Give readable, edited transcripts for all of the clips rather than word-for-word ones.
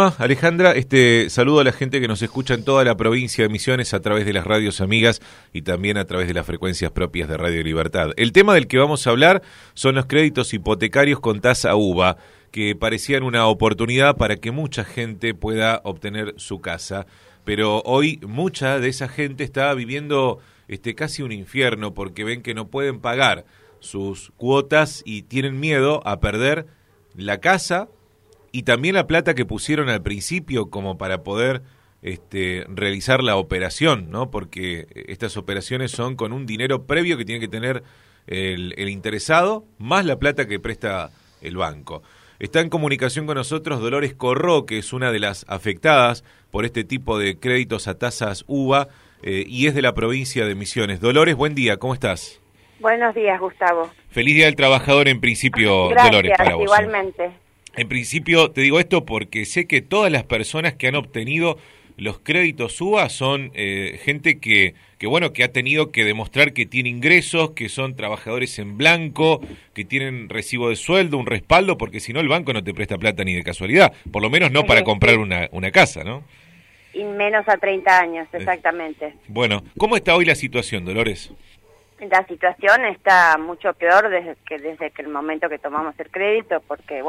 tema, Alejandra. Saludo a la gente que nos escucha en toda la provincia de Misiones a través de las radios amigas y también a través de las frecuencias propias de Radio Libertad. El tema del que vamos a hablar son los créditos hipotecarios con tasa UVA, que parecían una oportunidad para que mucha gente pueda obtener su casa. Pero hoy mucha de esa gente está viviendo casi un infierno porque ven que no pueden pagar sus cuotas y tienen miedo a perder la casa y también la plata que pusieron al principio como para poder realizar la operación, ¿no? Porque estas operaciones son con un dinero previo que tiene que tener el interesado, más la plata que presta el banco. Está en comunicación con nosotros Dolores Corró, que es una de las afectadas por este tipo de créditos a tasas UVA y es de la provincia de Misiones. Dolores, buen día, ¿cómo estás? Buenos días, Gustavo. Feliz Día del Trabajador en principio, Gracias, Dolores, para vos. Igualmente. En principio te digo esto porque sé que todas las personas que han obtenido los créditos UVA son gente que ha tenido que demostrar que tiene ingresos, que son trabajadores en blanco, que tienen recibo de sueldo, un respaldo, porque si no el banco no te presta plata ni de casualidad, por lo menos no para comprar una casa, ¿no? Y menos a 30 años, exactamente. Bueno, ¿cómo está hoy la situación, Dolores? La situación está mucho peor desde que el momento que tomamos el crédito, porque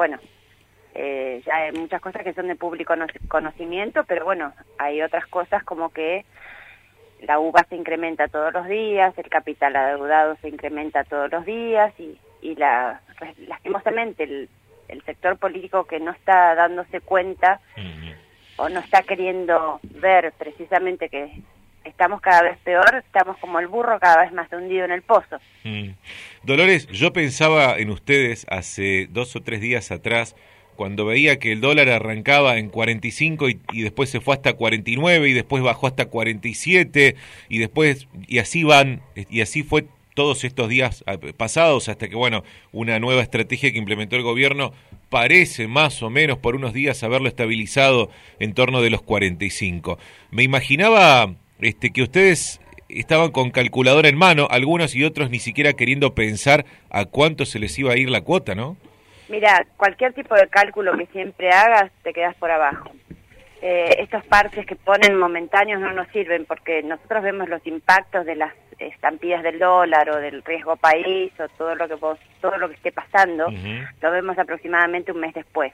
ya hay muchas cosas que son de público conocimiento, pero hay otras cosas como que la UVA se incrementa todos los días, el capital adeudado se incrementa todos los días y lastimosamente el sector político que no está dándose cuenta o no está queriendo ver precisamente que estamos cada vez peor, estamos como el burro cada vez más hundido en el pozo. Dolores, yo pensaba en ustedes hace 2 o 3 días atrás, cuando veía que el dólar arrancaba en 45 y después se fue hasta 49 y después bajó hasta 47 y así fue todos estos días pasados hasta que una nueva estrategia que implementó el gobierno parece más o menos por unos días haberlo estabilizado en torno de los 45. Me imaginaba que ustedes estaban con calculadora en mano, algunos y otros ni siquiera queriendo pensar a cuánto se les iba a ir la cuota, ¿no? Mira, cualquier tipo de cálculo que siempre hagas, te quedas por abajo. Estos parches que ponen momentáneos no nos sirven porque nosotros vemos los impactos de las estampillas del dólar o del riesgo país o todo lo que esté pasando, lo vemos aproximadamente un mes después,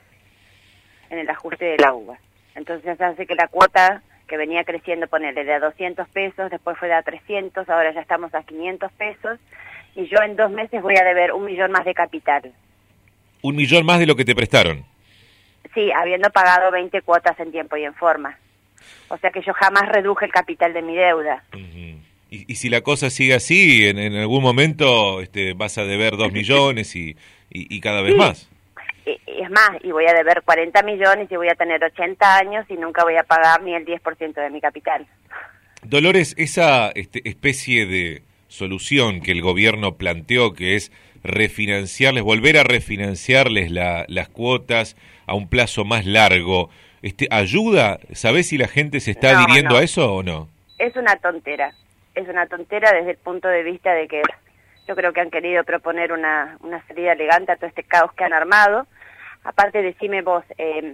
en el ajuste de la UVA. Entonces hace que la cuota que venía creciendo, ponerle de a 200 pesos, después fue de a 300, ahora ya estamos a 500 pesos, y yo en 2 meses voy a deber 1 millón más de capital. 1 millón más de lo que te prestaron. Sí, habiendo pagado 20 cuotas en tiempo y en forma. O sea que yo jamás reduje el capital de mi deuda. Y si la cosa sigue así, en algún momento vas a deber 2 millones y cada vez más. Y es más, y voy a deber 40 millones y voy a tener 80 años y nunca voy a pagar ni el 10% de mi capital. Dolores, esa especie de solución que el gobierno planteó, que es volver a refinanciarles las cuotas a un plazo más largo, ¿ayuda? ¿Sabés si la gente se está adhiriendo a eso o no? Es una tontera desde el punto de vista de que yo creo que han querido proponer una salida elegante a todo este caos que han armado. Aparte, decime vos,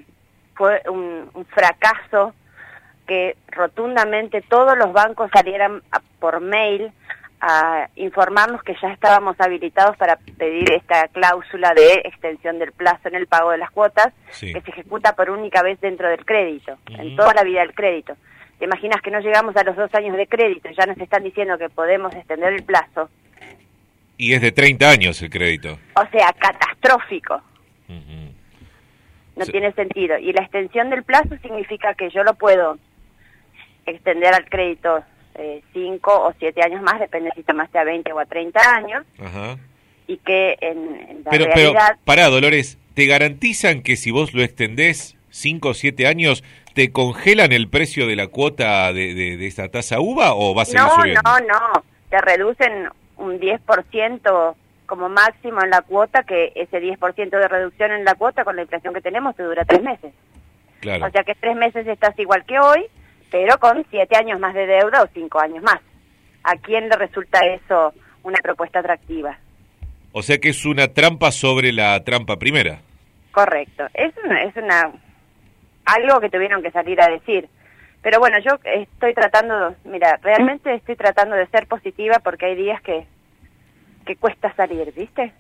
fue un fracaso que rotundamente todos los bancos salieran por mail a informarnos que ya estábamos habilitados para pedir esta cláusula de extensión del plazo en el pago de las cuotas, que se ejecuta por única vez dentro del crédito, en toda la vida del crédito. ¿Te imaginas que no llegamos a los 2 años de crédito y ya nos están diciendo que podemos extender el plazo? Y es de 30 años el crédito. O sea, catastrófico. No tiene sentido. Y la extensión del plazo significa que yo lo puedo extender al crédito 5 o 7 años más, depende si tomaste a 20 o a 30 años. Y que en la realidad... Pero, pará, Dolores, ¿te garantizan que si vos lo extendés 5 o 7 años, te congelan el precio de la cuota de esta tasa UVA o va a seguir subiendo? No, te reducen un 10% como máximo en la cuota, que ese 10% de reducción en la cuota con la inflación que tenemos te dura 3 meses. Claro. O sea que 3 meses estás igual que hoy, pero con 7 años más de deuda o 5 años más. ¿A quién le resulta eso una propuesta atractiva? O sea que es una trampa sobre la trampa primera. Correcto. Es algo que tuvieron que salir a decir. Pero bueno, yo estoy tratando, mira, realmente estoy tratando de ser positiva porque hay días que cuesta salir, ¿viste?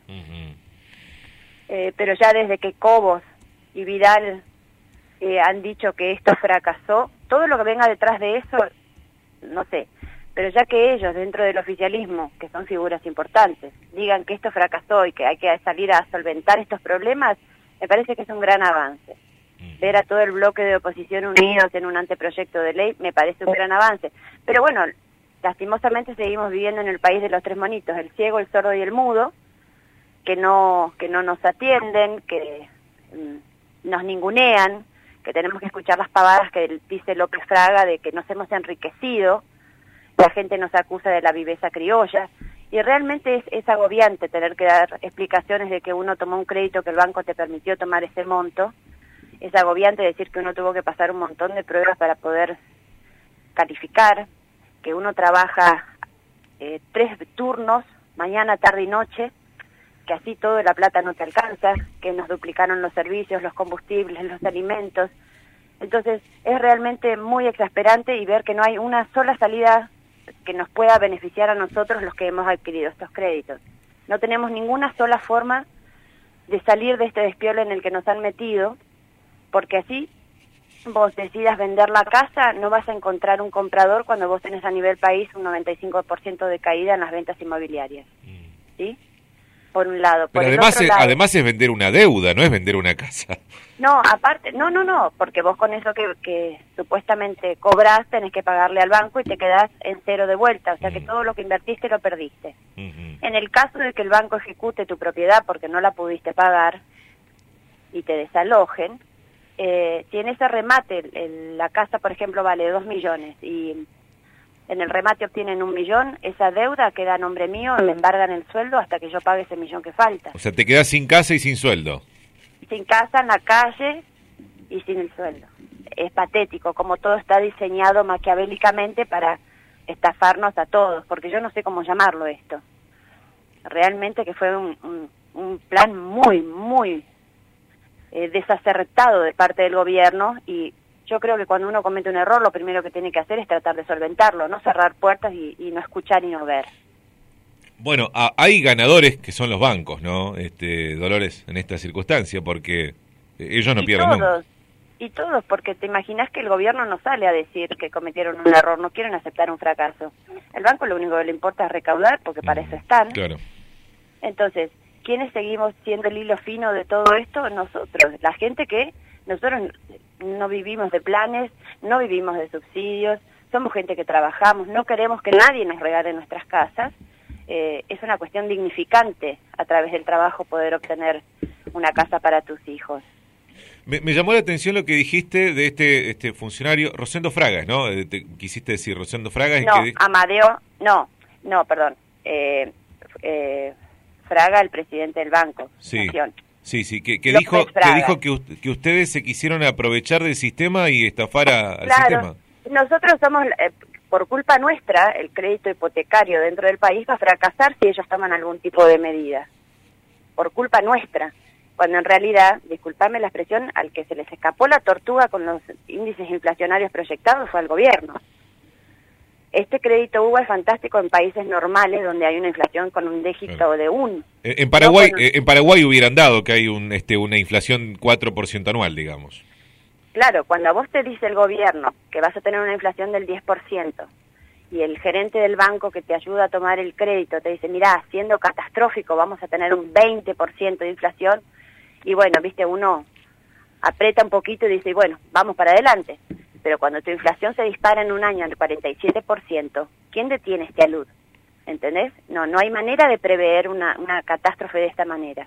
Pero ya desde que Cobos y Vidal han dicho que esto fracasó, todo lo que venga detrás de eso, no sé, pero ya que ellos dentro del oficialismo, que son figuras importantes, digan que esto fracasó y que hay que salir a solventar estos problemas, me parece que es un gran avance. Ver a todo el bloque de oposición unidos en un anteproyecto de ley me parece un gran avance. Pero bueno, lastimosamente seguimos viviendo en el país de los tres monitos, el ciego, el sordo y el mudo, que no nos atienden, que nos ningunean, que tenemos que escuchar las pavadas que dice López Fraga de que nos hemos enriquecido, la gente nos acusa de la viveza criolla, y realmente es agobiante tener que dar explicaciones de que uno tomó un crédito que el banco te permitió tomar ese monto. Es agobiante decir que uno tuvo que pasar un montón de pruebas para poder calificar, que uno trabaja 3 turnos, mañana, tarde y noche, que así todo la plata no te alcanza, que nos duplicaron los servicios, los combustibles, los alimentos. Entonces es realmente muy exasperante y ver que no hay una sola salida que nos pueda beneficiar a nosotros los que hemos adquirido estos créditos. No tenemos ninguna sola forma de salir de este despiole en el que nos han metido, porque así vos decidas vender la casa, no vas a encontrar un comprador cuando vos tenés a nivel país un 95% de caída en las ventas inmobiliarias. ¿Sí? Por un lado. Pero además es vender una deuda, no es vender una casa. No, aparte, no, porque vos con eso que supuestamente cobrás tenés que pagarle al banco y te quedás en cero de vuelta, o sea que todo lo que invertiste lo perdiste. En el caso de que el banco ejecute tu propiedad porque no la pudiste pagar y te desalojen, si en ese remate la casa, por ejemplo, vale 2 millones y en el remate obtienen 1 millón, esa deuda queda a nombre mío, me embargan el sueldo hasta que yo pague ese millón que falta. O sea, te quedas sin casa y sin sueldo. Sin casa, en la calle y sin el sueldo. Es patético, como todo está diseñado maquiavélicamente para estafarnos a todos, porque yo no sé cómo llamarlo esto. Realmente que fue un plan muy desacertado de parte del gobierno, y yo creo que cuando uno comete un error lo primero que tiene que hacer es tratar de solventarlo, no cerrar puertas y no escuchar y no ver. Bueno, hay ganadores que son los bancos, ¿no, Dolores, en esta circunstancia, porque ellos no pierden nunca. Y todos, porque te imaginas que el gobierno no sale a decir que cometieron un error, no quieren aceptar un fracaso. El banco lo único que le importa es recaudar, porque para eso están. Claro. Entonces, ¿quiénes seguimos siendo el hilo fino de todo esto? Nosotros, la gente que nosotros no vivimos de planes, no vivimos de subsidios, somos gente que trabajamos, no queremos que nadie nos regale nuestras casas. Es una cuestión dignificante a través del trabajo poder obtener una casa para tus hijos. Me llamó la atención lo que dijiste de este funcionario, Rosendo Fragas, ¿no? Quisiste decir Rosendo Fragas. No, Amadeo, perdón. Fraga, el presidente del banco. Sí, que dijo que ustedes se quisieron aprovechar del sistema y estafar al sistema. Nosotros somos, por culpa nuestra, el crédito hipotecario dentro del país va a fracasar si ellos toman algún tipo de medida. Por culpa nuestra. Cuando en realidad, disculpame la expresión, al que se les escapó la tortuga con los índices inflacionarios proyectados fue al gobierno. Este crédito UBA es fantástico en países normales donde hay una inflación con un dígito de 1. En Paraguay hubieran dado que hay una inflación 4% anual, digamos. Claro, cuando a vos te dice el gobierno que vas a tener una inflación del 10% y el gerente del banco que te ayuda a tomar el crédito te dice, mirá, siendo catastrófico vamos a tener un 20% de inflación, y bueno, viste, uno aprieta un poquito y dice, bueno, vamos para adelante. Pero cuando tu inflación se dispara en un año al 47%, ¿quién detiene este alud? ¿Entendés? No hay manera de prever una catástrofe de esta manera.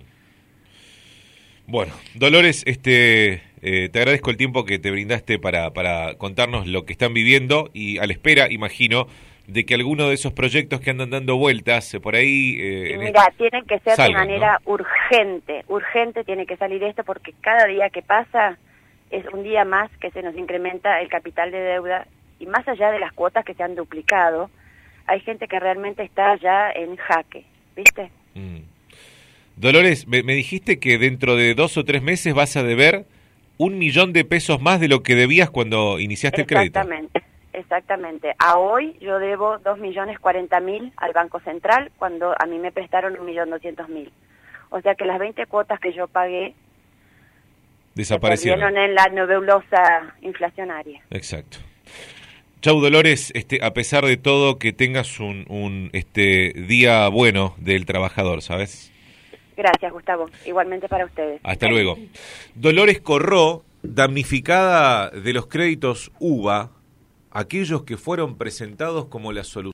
Bueno, Dolores, te agradezco el tiempo que te brindaste para contarnos lo que están viviendo, y a la espera, imagino, de que alguno de esos proyectos que andan dando vueltas por ahí... mira, tienen que ser de manera urgente tiene que salir esto, porque cada día que pasa es un día más que se nos incrementa el capital de deuda, y más allá de las cuotas que se han duplicado, hay gente que realmente está ya en jaque, ¿viste? Dolores, me dijiste que dentro de 2 o 3 meses vas a deber 1.000.000 más de lo que debías cuando iniciaste el crédito. Exactamente. A hoy yo debo 2.040.000 al Banco Central cuando a mí me prestaron 1.200.000. O sea que las 20 cuotas que yo pagué desaparecieron. Se perdieron en la nebulosa inflacionaria. Exacto. Chau, Dolores, a pesar de todo, que tengas un día bueno del trabajador, ¿sabes? Gracias, Gustavo. Igualmente para ustedes. Hasta luego. Dolores Corró, damnificada de los créditos UBA, aquellos que fueron presentados como la solución.